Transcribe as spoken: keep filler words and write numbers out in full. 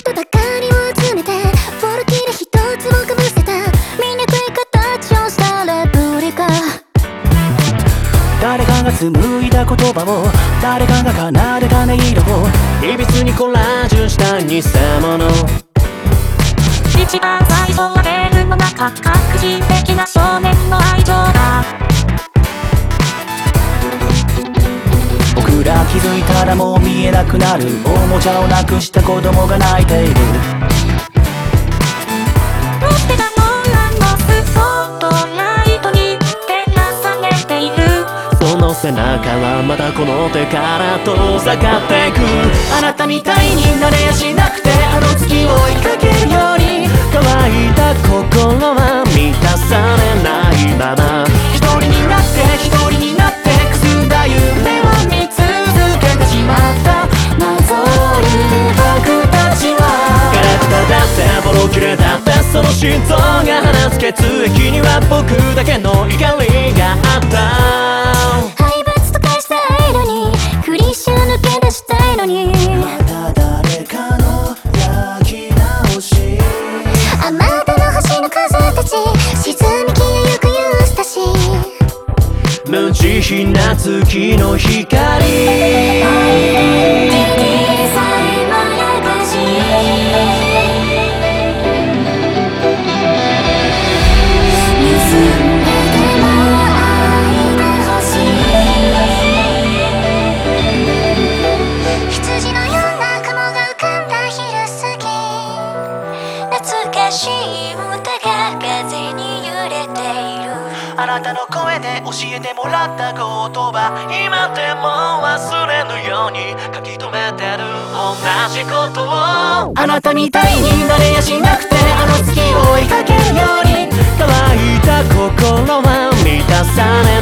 人だかりを集めてフォルキで一つもかぶせた醜い形をしたレプリカ。 誰かが紡いだ言葉を誰かが奏でた音色をいびつにコラージュした偽物。 一番最初はベルの中確人的な少年の愛情だ。 僕ら気づいたらもう見えなくなるおもちゃをなくした子供が泣いている。 ロッテがノーランのスポットライトに照らされている。 その背中はまたこの手から遠ざかっていく。あなたみたいになれやしなくてあの月を追いかけるように乾いた心は満たされないまま一人になって一人になってくすんだ夢を見続けてしまった謎る僕たちはガラクタだってボロ切れだってその心臓が放つ血液には僕だけの怒りがあった。 廃物と化したいのにクリシュ抜け出したいのにまた誰かの焼き直しあまたの星の数たち沈み消えゆくユースタシー無慈悲な月の光あなたの声で教えてもらった言葉今でも忘れぬように書き留めてる同じことをあなたみたいになれやしなくてあの月を追いかけるように乾いた心は満たされ